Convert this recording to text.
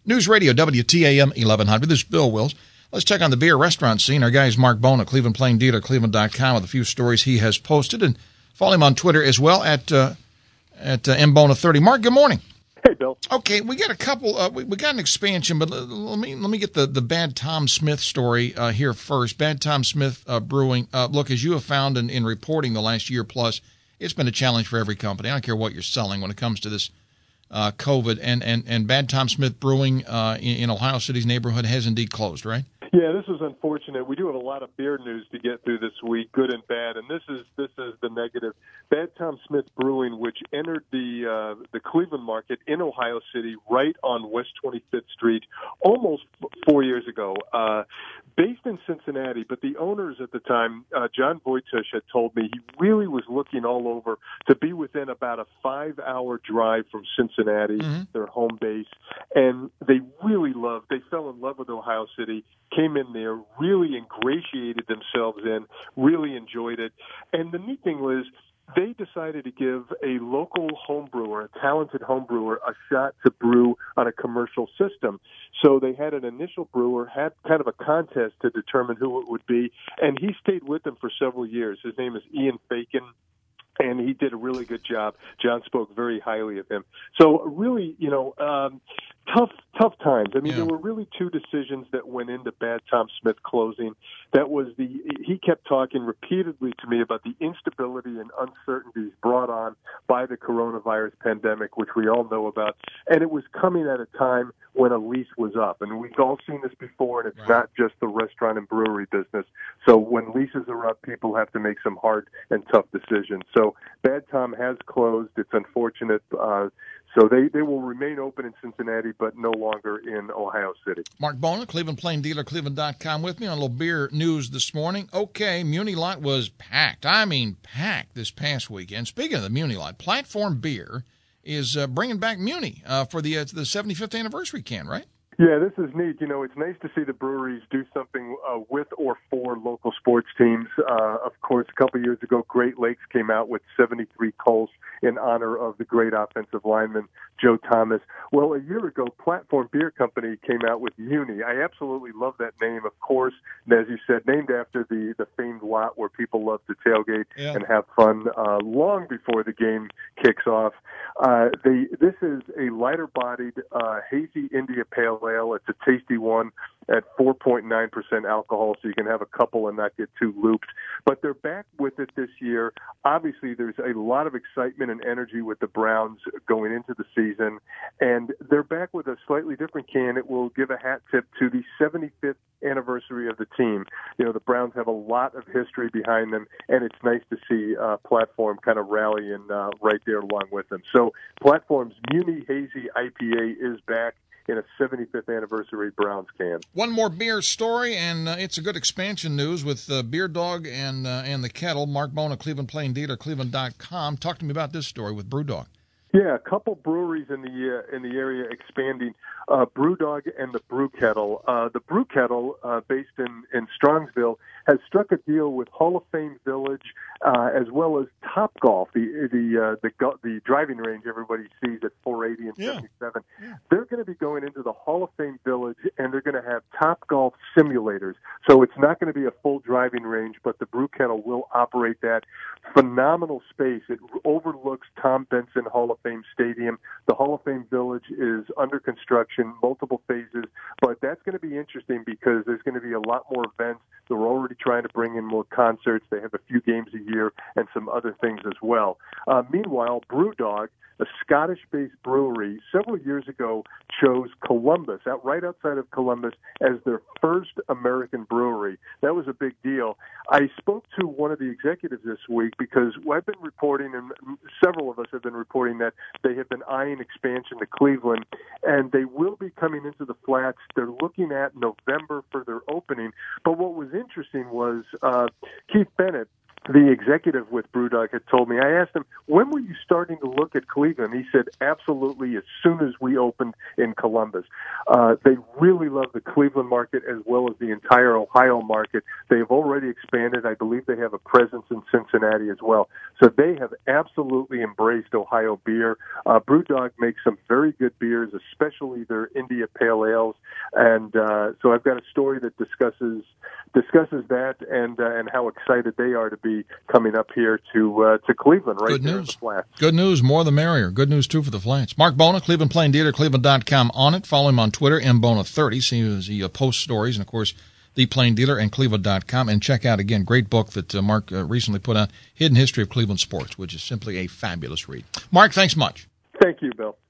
News Radio, WTAM 1100. This is Bill Wills. Let's check on the beer restaurant scene. Our guy is Mark Bona, Cleveland Plain Dealer, Cleveland.com, with a few stories he has posted. And follow him on Twitter as well at mbona30. Mark, good morning. Hey, Bill. Okay, we got a couple. We got an expansion, but let me get the Bad Tom Smith story here first. Bad Tom Smith Brewing. Look, as you have found in reporting the last year plus, it's been a challenge for every company. I don't care what you're selling when it comes to this COVID. And Bad Tom Smith Brewing in Ohio City's neighborhood has indeed closed, right? Yeah, this is unfortunate. We do have a lot of beer news to get through this week, good and bad, and this is the negative. Bad Tom Smith Brewing, which entered the Cleveland market in Ohio City, right on West 25th Street, almost 4 years ago, based in Cincinnati. But the owners at the time, John Wojtusz, had told me he really was looking all over to be within about a 5-hour drive from Cincinnati, their home base, and they fell in love with Ohio City. Came in there, really ingratiated themselves in, really enjoyed it. And the neat thing was they decided to give a local home brewer, a talented home brewer, a shot to brew on a commercial system. So they had an initial brewer, had kind of a contest to determine who it would be, and he stayed with them for several years. His name is Ian Fakin. And he did a really good job. John spoke very highly of him. So really, tough times. I mean, There were really two decisions that went into Bad Tom Smith closing. That was he kept talking repeatedly to me about the instability and uncertainties brought on by the coronavirus pandemic, which we all know about. And it was coming at a time when a lease was up. And we've all seen this before, and it's not just the restaurant and brewery business. So when leases are up, people have to make some hard and tough decisions. So Bad Tom has closed. It's unfortunate. So they will remain open in Cincinnati, but no longer in Ohio City. Mark Bona, Cleveland Plain Dealer, Cleveland.com, with me on a little beer news this morning. Okay, Muni Lot was packed. I mean packed this past weekend. Speaking of the Muni Lot, Platform Beer is bringing back Muni for the 75th anniversary can, right? Yeah, this is neat. It's nice to see the breweries do something with or for local sports teams. Of course, a couple of years ago, Great Lakes came out with 73 Colts in honor of the great offensive lineman, Joe Thomas. Well, a year ago, Platform Beer Company came out with Muni. I absolutely love that name, of course, and as you said, named after the famed lot where people love to tailgate and have fun long before the game kicks off. This is a lighter-bodied, hazy India Pale Ale. It's a tasty one at 4.9% alcohol, so you can have a couple and not get too looped. But they're back with it this year. Obviously, there's a lot of excitement and energy with the Browns going into the season, and they're back with a slightly different can. It will give a hat tip to the 75th anniversary of the team. The Browns have a lot of history behind them, and it's nice to see Platform kind of rallying right there along with them. So Platform's Muni Hazy IPA is back in a 75th anniversary Browns can. One more beer story, and it's a good expansion news with Beer Dog and the Kettle. Mark Bona, Cleveland Plain Dealer, Cleveland.com. Talk to me about this story with Brewdog. Yeah, a couple breweries in the area expanding. Brewdog and the Brew Kettle. The Brew Kettle, based in Strongsville, has struck a deal with Hall of Fame Village as well as Top Golf, the driving range everybody sees at 480 and 77. Yeah. They're going to be going into the Hall of Fame Village, and they're going to have Top Golf simulators. So it's not going to be a full driving range, but the Brew Kettle will operate that. Phenomenal space. It overlooks Tom Benson Hall of Fame Stadium. The Hall of Fame Village is under construction, multiple phases, but that's going to be interesting because there's going to be a lot more events. They're already trying to bring in more concerts. They have a few games a year and some other things as well. Meanwhile, Brewdog, a Scottish-based brewery, several years ago chose Columbus, right outside of Columbus, as their first American brewery. That was a big deal. I spoke to one of the executives this week because I've been reporting, and several of us have been reporting, that they have been eyeing expansion to Cleveland, and they will be coming into the Flats. They're looking at November for their opening. But what was interesting was Keith Bennett, the executive with BrewDog had told me, I asked him, when were you starting to look at Cleveland? He said, absolutely, as soon as we opened in Columbus. They really love the Cleveland market as well as the entire Ohio market. They have already expanded. I believe they have a presence in Cincinnati as well. So they have absolutely embraced Ohio beer. BrewDog makes some very good beers, especially their India Pale Ales. And so I've got a story that discusses that and how excited they are to be coming up here to Cleveland, right there in the Flats. Good news, more the merrier. Good news, too, for the Flats. Mark Bona, Cleveland Plain Dealer, Cleveland.com on it. Follow him on Twitter, mbona30. See as he posts stories, and, of course, The Plain Dealer and Cleveland.com. And check out, again, great book that Mark recently put out, Hidden History of Cleveland Sports, which is simply a fabulous read. Mark, thanks much. Thank you, Bill.